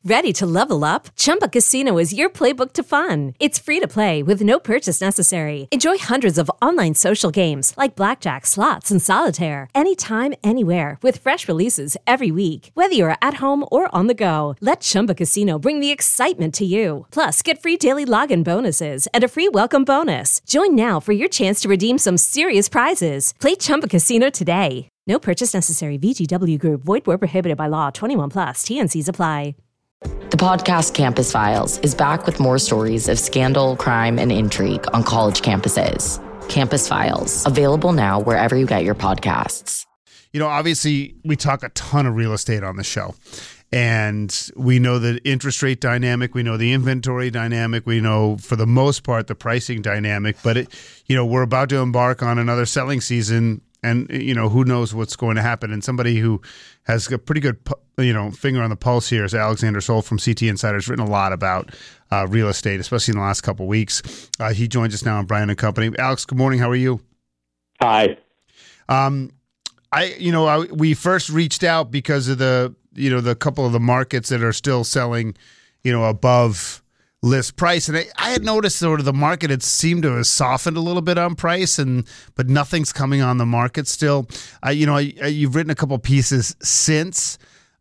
Ready to level up? Chumba Casino is your playbook to fun. It's free to play with no purchase necessary. Enjoy hundreds of online social games like blackjack, slots, and solitaire anytime, anywhere with fresh releases every week. Whether you're at home or on the go, let Chumba Casino bring the excitement to you. Plus, get free daily login bonuses and a free welcome bonus. Join now for your chance to redeem some serious prizes. Play Chumba Casino today. No purchase necessary. VGW Group. Void where prohibited by law. 21 plus. TNCs apply. The podcast Campus Files is back with more stories of scandal, crime, and intrigue on college campuses. Campus Files, available now wherever you get your podcasts. You know, obviously, we talk a ton of real estate on the show. And we know the interest rate dynamic. We know the inventory dynamic. We know, for the most part, the pricing dynamic. But, we're about to embark on another selling season. And, who knows what's going to happen. And somebody who has a pretty good, finger on the pulse here is Alexander Soule from CT Insider. He's written a lot about real estate, especially in the last couple of weeks. He joins us now on Brian & Company. Alex, good morning. How are you? Hi. We first reached out because of the couple of the markets that are still selling, above list price. And I had noticed sort of the market had seemed to have softened a little bit on price, but nothing's coming on the market still. You've written a couple pieces since.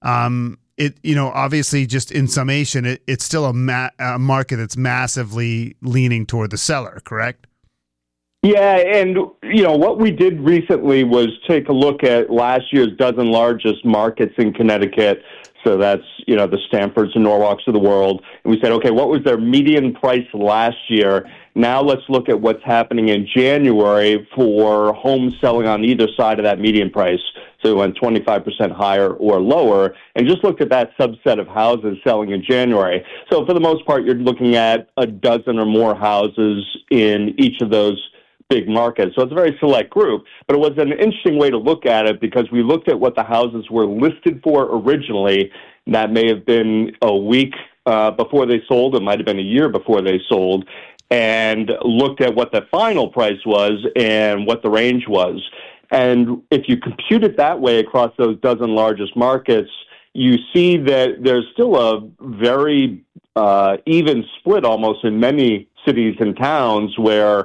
Obviously, just in summation, it's still a market that's massively leaning toward the seller, correct? Yeah, and what we did recently was take a look at last year's dozen largest markets in Connecticut. So that's, the Stamfords and Norwalks of the world. And we said, okay, what was their median price last year? Now let's look at what's happening in January for homes selling on either side of that median price. So we went 25% higher or lower, and just looked at that subset of houses selling in January. So for the most part, you're looking at a dozen or more houses in each of those big markets. So it's a very select group, but it was an interesting way to look at it because we looked at what the houses were listed for originally. That may have been a week before they sold. It might have been a year before they sold, and looked at what the final price was and what the range was. And if you compute it that way across those dozen largest markets, you see that there's still a very even split almost in many cities and towns where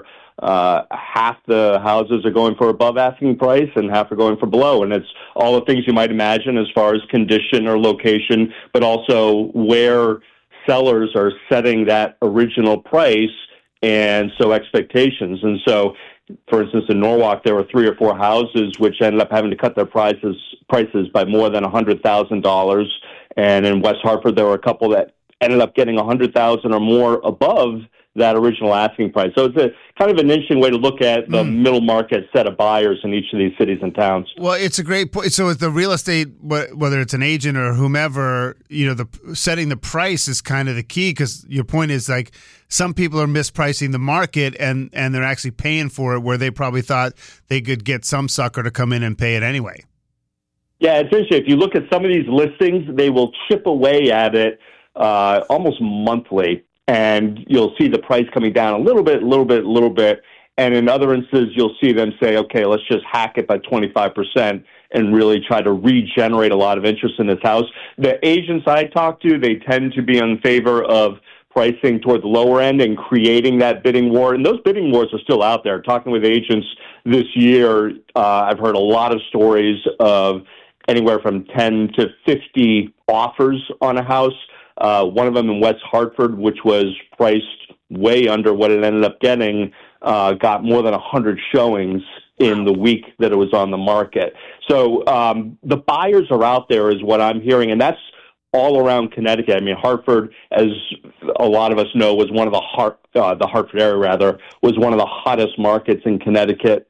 half the houses are going for above asking price and half are going for below. And it's all the things you might imagine as far as condition or location, but also where sellers are setting that original price and so expectations. And so, for instance, in Norwalk, there were 3 or 4 houses which ended up having to cut their prices by more than $100,000. And in West Hartford, there were a couple that ended up getting $100,000 or more above that original asking price. So it's a kind of an interesting way to look at the middle market set of buyers in each of these cities and towns. Well, it's a great point. So with the real estate, whether it's an agent or whomever, setting the price is kind of the key, because your point is like some people are mispricing the market and they're actually paying for it where they probably thought they could get some sucker to come in and pay it anyway. Yeah, it's interesting. If you look at some of these listings, they will chip away at it almost monthly. And you'll see the price coming down a little bit. And in other instances, you'll see them say, okay, let's just hack it by 25% and really try to regenerate a lot of interest in this house. The agents I talk to, they tend to be in favor of pricing toward the lower end and creating that bidding war. And those bidding wars are still out there. Talking with agents this year, I've heard a lot of stories of anywhere from 10 to 50 offers on a house. One of them in West Hartford, which was priced way under what it ended up getting, got more than 100 showings in the week that it was on the market. So the buyers are out there is what I'm hearing, and that's all around Connecticut. I mean, Hartford, as a lot of us know, was one of the Hartford area, rather, was one of the hottest markets in Connecticut,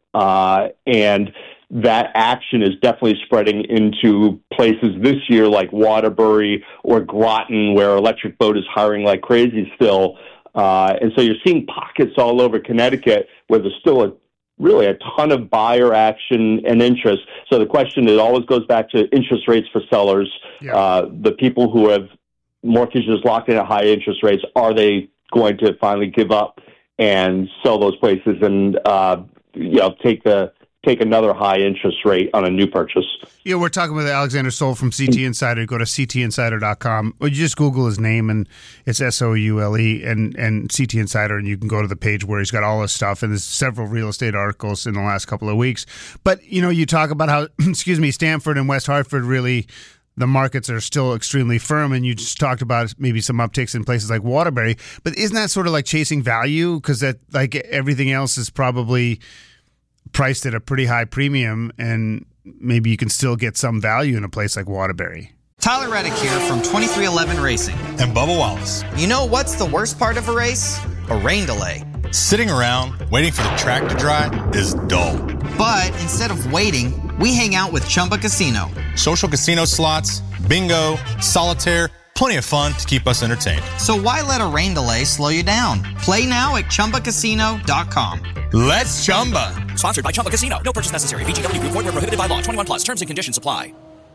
and that action is definitely spreading into places this year like Waterbury or Groton, where Electric Boat is hiring like crazy still. And so you're seeing pockets all over Connecticut where there's still really a ton of buyer action and interest. So the question, it always goes back to interest rates for sellers. Yeah. The people who have mortgages locked in at high interest rates, are they going to finally give up and sell those places and take take another high interest rate on a new purchase. Yeah, we're talking with Alexander Soule from CT Insider. Go to ctinsider.com. Or you just Google his name, and it's Soule and CT Insider, and you can go to the page where he's got all his stuff. And there's several real estate articles in the last couple of weeks. But, you talk about how, Stamford and West Hartford really, the markets are still extremely firm, and you just talked about maybe some upticks in places like Waterbury. But isn't that sort of like chasing value? Because that, like, everything else is probably priced at a pretty high premium, and maybe you can still get some value in a place like Waterbury. Tyler Reddick here from 2311 Racing. And Bubba Wallace. You know what's the worst part of a race? A rain delay. Sitting around waiting for the track to dry is dull. But instead of waiting, we hang out with Chumba Casino. Social casino slots, bingo, solitaire, plenty of fun to keep us entertained. So why let a rain delay slow you down? Play now at ChumbaCasino.com. Let's Chumba. Sponsored by Chumba Casino. No purchase necessary. VGW Group. Void where prohibited by law. 21 plus. Terms and conditions apply.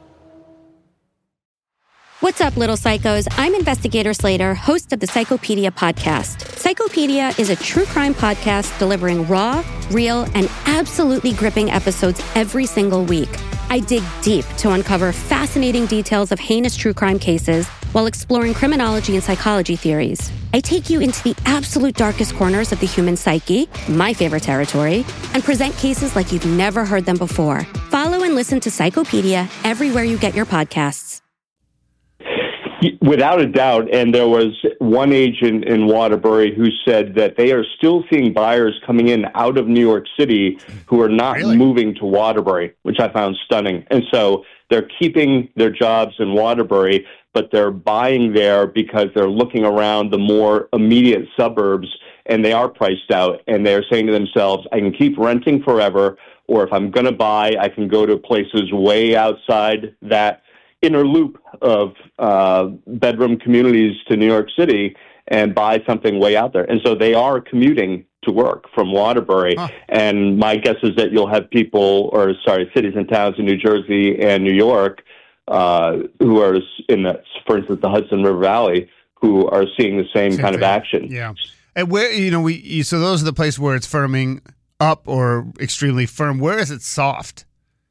What's up, little psychos? I'm Investigator Slater, host of the Psychopedia podcast. Psychopedia is a true crime podcast delivering raw, real, and absolutely gripping episodes every single week. I dig deep to uncover fascinating details of heinous true crime cases while exploring criminology and psychology theories. I take you into the absolute darkest corners of the human psyche, my favorite territory, and present cases like you've never heard them before. Follow and listen to Psychopedia everywhere you get your podcasts. Without a doubt, and there was one agent in Waterbury who said that they are still seeing buyers coming in out of New York City who are not moving to Waterbury, which I found stunning. And so they're keeping their jobs in Waterbury, but they're buying there because they're looking around the more immediate suburbs, and they are priced out, and they're saying to themselves, I can keep renting forever, or if I'm going to buy, I can go to places way outside that inner loop of bedroom communities to New York City and buy something way out there. And so they are commuting to work from Waterbury. And my guess is that you'll have cities and towns in New Jersey and New York who are in that, for instance, the Hudson River Valley, who are seeing the same kind of action. Yeah. And where, so those are the places where it's firming up or extremely firm. Where is it soft?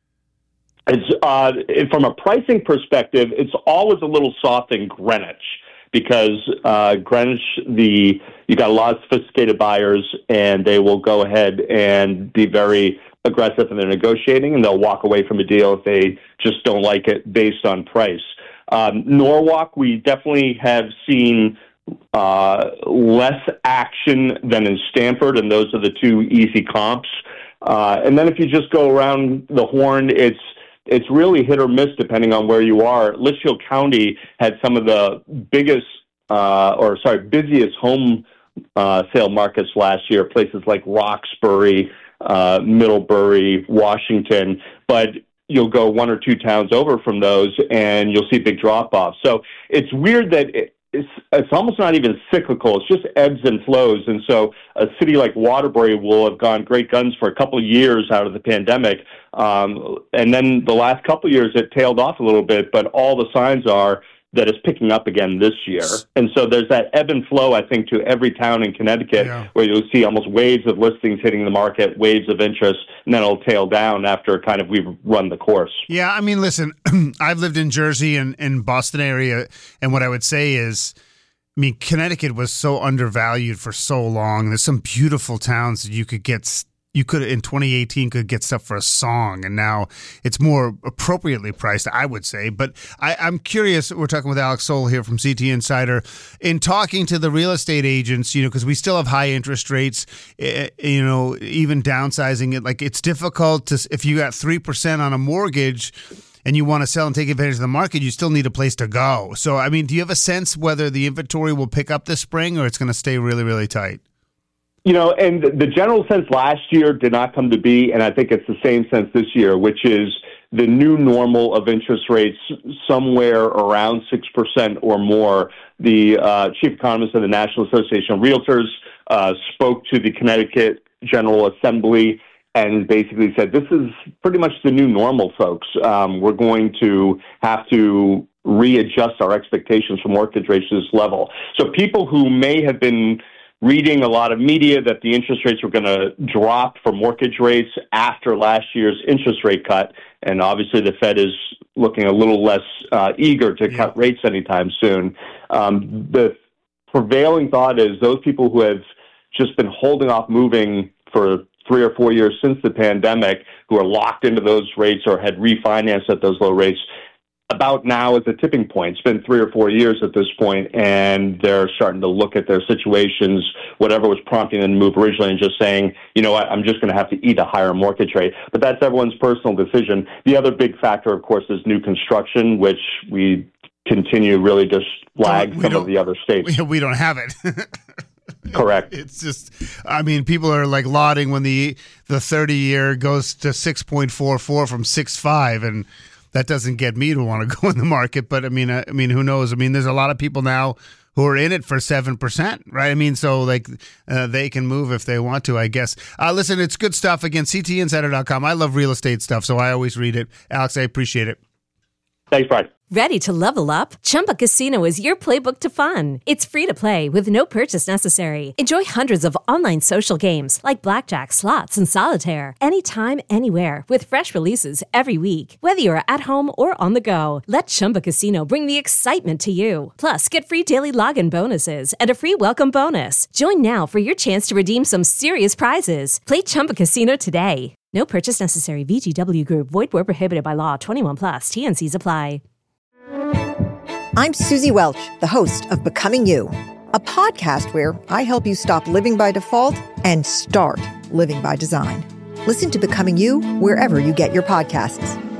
It's from a pricing perspective, it's always a little soft in Greenwich because Greenwich, you got a lot of sophisticated buyers, and they will go ahead and be very aggressive in their negotiating, and they'll walk away from a deal if they just don't like it based on price. Norwalk, we definitely have seen less action than in Stamford, and those are the two easy comps. And then if you just go around the horn, it's really hit or miss depending on where you are. Litchfield County had some of the busiest home sale markets last year, places like Roxbury, Middlebury, Washington, but you'll go one or two towns over from those and you'll see big drop-offs. So it's weird that it's almost not even cyclical. It's just ebbs and flows. And so a city like Waterbury will have gone great guns for a couple of years out of the pandemic. And then the last couple of years, it tailed off a little bit, but all the signs are that it's picking up again this year. And so there's that ebb and flow, I think, to every town in Connecticut where you'll see almost waves of listings hitting the market, waves of interest, and then it'll tail down after kind of we've run the course. Yeah, I mean, listen, I've lived in Jersey and Boston area, and what I would say is, Connecticut was so undervalued for so long. There's some beautiful towns that you could in 2018 could get stuff for a song, and now it's more appropriately priced, I would say. But I'm curious, we're talking with Alex Soule here from CT Insider, in talking to the real estate agents, because we still have high interest rates, even downsizing it, like it's difficult to, if you got 3% on a mortgage and you want to sell and take advantage of the market, you still need a place to go. So, do you have a sense whether the inventory will pick up this spring or it's going to stay really, really tight? And the general sense last year did not come to be, and I think it's the same sense this year, which is the new normal of interest rates somewhere around 6% or more. The chief economist of the National Association of Realtors spoke to the Connecticut General Assembly and basically said, this is pretty much the new normal, folks. We're going to have to readjust our expectations for mortgage rates to this level. So people who may have been reading a lot of media that the interest rates were going to drop for mortgage rates after last year's interest rate cut. And obviously the Fed is looking a little less eager to cut rates anytime soon. The prevailing thought is those people who have just been holding off moving for 3 or 4 years since the pandemic, who are locked into those rates or had refinanced at those low rates, about now is a tipping point. It's been 3 or 4 years at this point, and they're starting to look at their situations, whatever was prompting them to move originally, and just saying, you know what, I'm just going to have to eat a higher mortgage rate. But that's everyone's personal decision. The other big factor, of course, is new construction, which we continue really just lag some of the other states. We don't have it. Correct. It's just, I mean, people are like lauding when the 30-year goes to 6.44 from 6.5, and that doesn't get me to want to go in the market. But I mean, who knows? I mean, there's a lot of people now who are in it for 7%, right? I mean, so like they can move if they want to, I guess. Listen, it's good stuff. Again, ctinsider.com. I love real estate stuff, so I always read it. Alex, I appreciate it. Thanks, Brian. Ready to level up? Chumba Casino is your playbook to fun. It's free to play with no purchase necessary. Enjoy hundreds of online social games like blackjack, slots, and solitaire anytime, anywhere with fresh releases every week. Whether you're at home or on the go, let Chumba Casino bring the excitement to you. Plus, get free daily login bonuses and a free welcome bonus. Join now for your chance to redeem some serious prizes. Play Chumba Casino today. No purchase necessary. VGW Group. Void where prohibited by law. 21+. TNCs apply. I'm Susie Welch, the host of Becoming You, a podcast where I help you stop living by default and start living by design. Listen to Becoming You wherever you get your podcasts.